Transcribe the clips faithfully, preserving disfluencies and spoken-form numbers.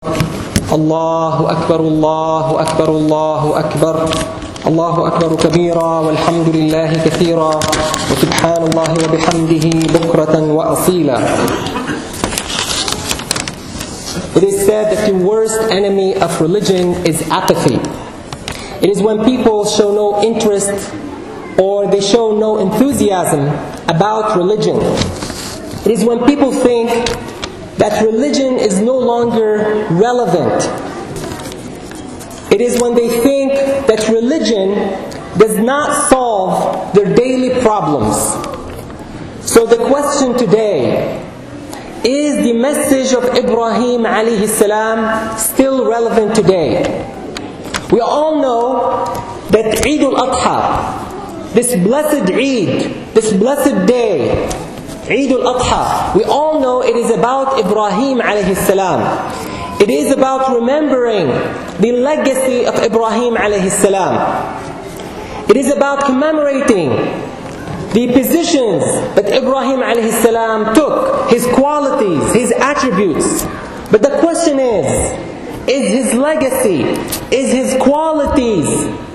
الله أكبر الله أكبر الله أكبر الله أكبر كبيرا والحمد لله كثيرا وسبحان الله وبحمده بكرة وأصيلا. It is said that the worst enemy of religion is apathy. It is when people show no interest or they show no enthusiasm about religion. It is when people think that religion is no longer relevant. It is when they think that religion does not solve their daily problems. So the question today, is the message of Ibrahim alayhi salam still relevant today? We all know that Eid al-Adha, this blessed Eid, this blessed day, Eid al-Adha, we all know it is about Ibrahim alayhi salam. It is about remembering the legacy of Ibrahim alayhi salam. It is about commemorating the positions that Ibrahim alayhi salam took, his qualities, his attributes. But the question is, is his legacy, is his qualities,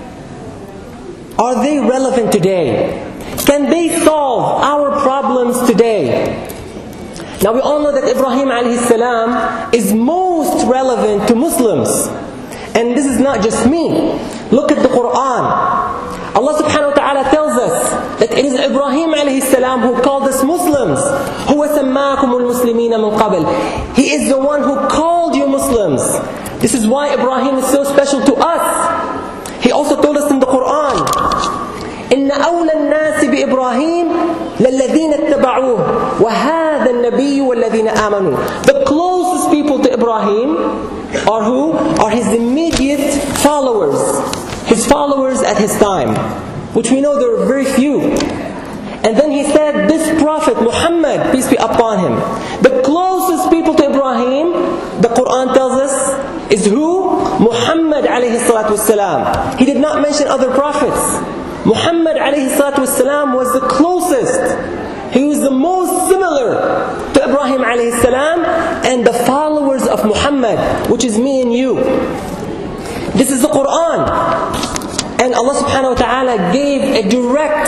are they relevant today? Can they solve our problems today? Now we all know that Ibrahim alayhi salam is most relevant to Muslims. And this is not just me. Look at the Quran. Allah subhanahu wa ta'ala tells us that it is Ibrahim alayhi salam who called us Muslims. هُوَ سَمَّاكُمُ الْمُسْلِمِينَ مِنْ قَبْلِ. He is the one who called you Muslims. This is why Ibrahim is so special to us. He also told us in the Quran, إِنَّ أَوْلَى النَّاسِ بِإِبْرَاهِيمَ لَلَّذِينَ اتَّبَعُوهُ وَهَذَا النَّبِيُّ وَالَّذِينَ آمَنُوا. The closest people to Ibrahim are who? Are his immediate followers. His followers at his time, which we know there are very few. And then he said, this prophet Muhammad, peace be upon him, the closest people to Ibrahim, the Quran tells us, is who? Muhammad alayhi salatu wasalam. He did not mention other prophets. Muhammad alayhi salatu wasalam was the closest. He was the most similar to Ibrahim alayhi salam and the followers of Muhammad, which is me and you. This is the Quran. And Allah subhanahu wa ta'ala gave a direct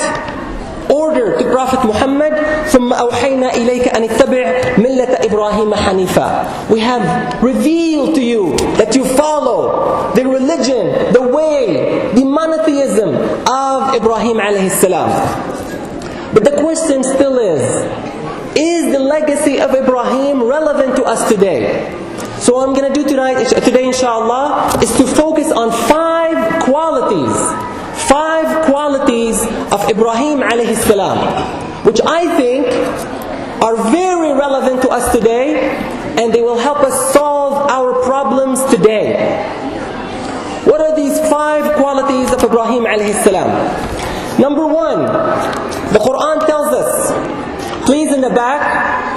order to Prophet Muhammad, ثُمَّ أَوْحَيْنَا إِلَيْكَ أَنِ اتَّبِعْ مِلَّةَ إِبْرَاهِيمَ حَنِيفًا. We have revealed to you that you follow the religion, the way, the monotheism of Ibrahim alayhi salam. But the question still is, is the legacy of Ibrahim relevant to us today? So what I'm going to do tonight, today inshallah, is to focus on five qualities, five qualities of Ibrahim alayhi salam, which I think are very relevant to us today, and they will help us solve our problems today. What are these five qualities of Ibrahim alayhi salam? Number one, the Quran tells us, please in the back,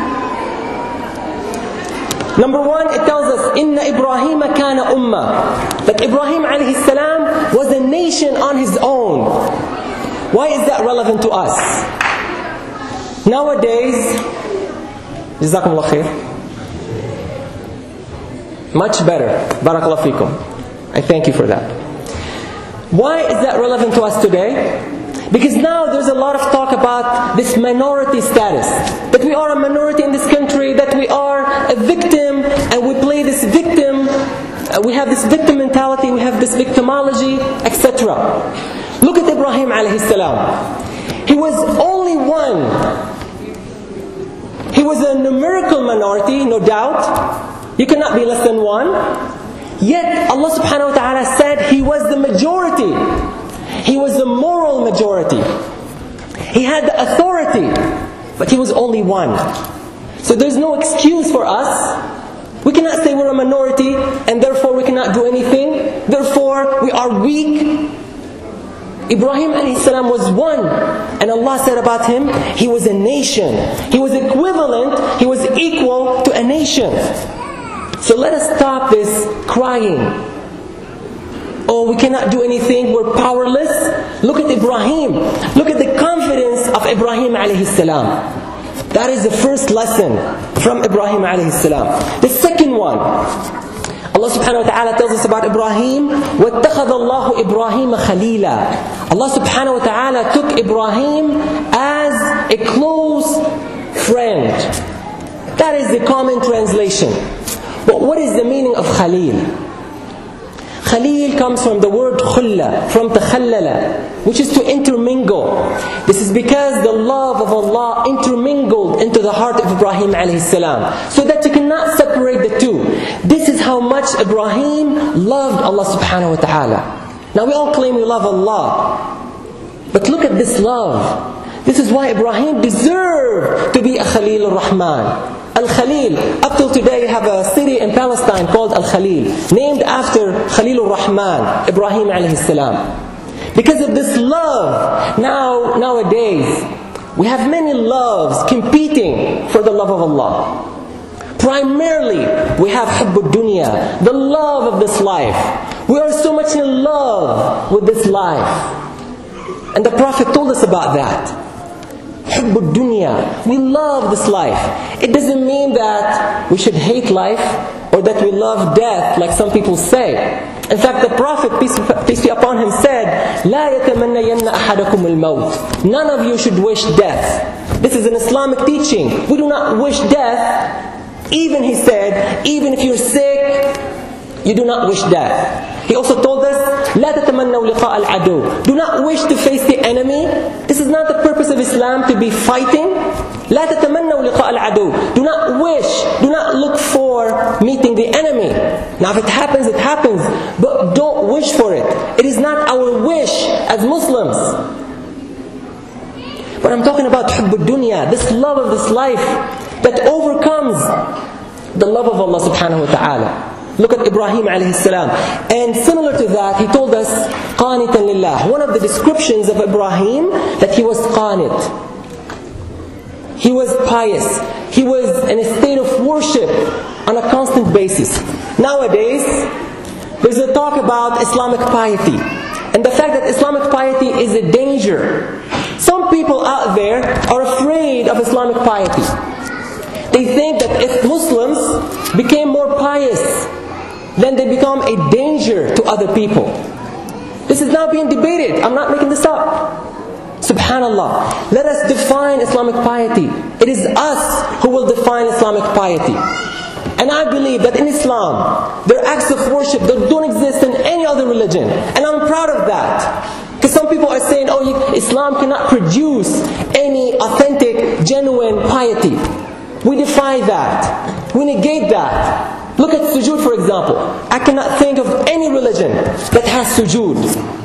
number one, it tells us, Inna Ibrahim kana ummah, that Ibrahim alayhi salam was a nation on his own. Why is that relevant to us? Nowadays, Jazakumullah khair. Much better. Barakallahu feekum. I thank you for that. Why is that relevant to us today? Because now there's a lot of talk about this minority status. That we are a minority in this country, that we are a victim, and we play this victim, uh, we have this victim mentality, we have this victimology, et cetera. Look at Ibrahim alayhi salam. He was only one. He was a numerical minority, no doubt. You cannot be less than one. Yet Allah subhanahu wa ta'ala said he was the majority. He was the moral majority. He had the authority, but he was only one. So there's no excuse for us. We cannot say we're a minority and therefore we cannot do anything. Therefore we are weak. Ibrahim alayhi salam was one. And Allah said about him, he was a nation. He was equivalent, he was equal to a nation. So let us stop this crying. Oh, we cannot do anything, we're powerless. Look at Ibrahim. Look at the confidence of Ibrahim alayhi salam. That is the first lesson from Ibrahim alayhi salam. The second one, Allah subhanahu wa ta'ala tells us about Ibrahim, وَاتَّخَذَ اللَّهُ إِبْرَاهِيمَ خَلِيلًا. Allah subhanahu wa ta'ala took Ibrahim as a close friend. That is the common translation. But what is the meaning of Khalil? Khalil comes from the word khulla, from takhallala, which is to intermingle. This is because the love of Allah intermingled into the heart of Ibrahim alayhi salam, so that you cannot separate the two. This is how much Ibrahim loved Allah subhanahu wa ta'ala. Now we all claim we love Allah, but look at this love. This is why Ibrahim deserved to be a Khalil ar-Rahman. Al-Khalil, up till today you have a city in Palestine called Al-Khalil, named after Khalil ar-Rahman, Ibrahim alayhi salam. Because of this love, now nowadays we have many loves competing for the love of Allah. Primarily, we have hubb dunya, the love of this life. We are so much in love with this life. And the Prophet told us about that. Hubb dunya, we love this life. It doesn't mean that we should hate life or that we love death like some people say. In fact, the Prophet, peace, peace be upon him, said, لا يتمنين أحدكم الموت. None of you should wish death. This is an Islamic teaching. We do not wish death. Even, he said, even if you're sick, you do not wish death. He also told us, لا تتمنوا لقاء العدو. Do not wish to face the enemy. This is not the purpose of Islam, to be fighting. لا تتمنوا لقاء العدو. Do not wish, do not look for meeting the enemy. Now if it happens, it happens. But don't wish for it. It is not our wish as Muslims. But I'm talking about hubb dunya, this love of this life that overcomes the love of Allah subhanahu wa ta'ala. Look at Ibrahim alayhi salam. And similar to that, he told us, qanitan lillah. One of the descriptions of Ibrahim, that he was qanit. He was pious. He was in a state of worship on a constant basis. Nowadays, there's a talk about Islamic piety. And the fact that Islamic piety is a danger. Some people out there are afraid of Islamic piety. They think that if Muslims became more pious, then they become a danger to other people. This is now being debated. I'm not making this up. Subhanallah. Let us define Islamic piety. It is us who will define Islamic piety. And I believe that in Islam, there are acts of worship that don't exist in any other religion. And I'm proud of that. Because some people are saying, oh, Islam cannot produce any authentic, genuine piety. We defy that. We negate that. Look at sujood, for example. I cannot think of any religion that has sujood.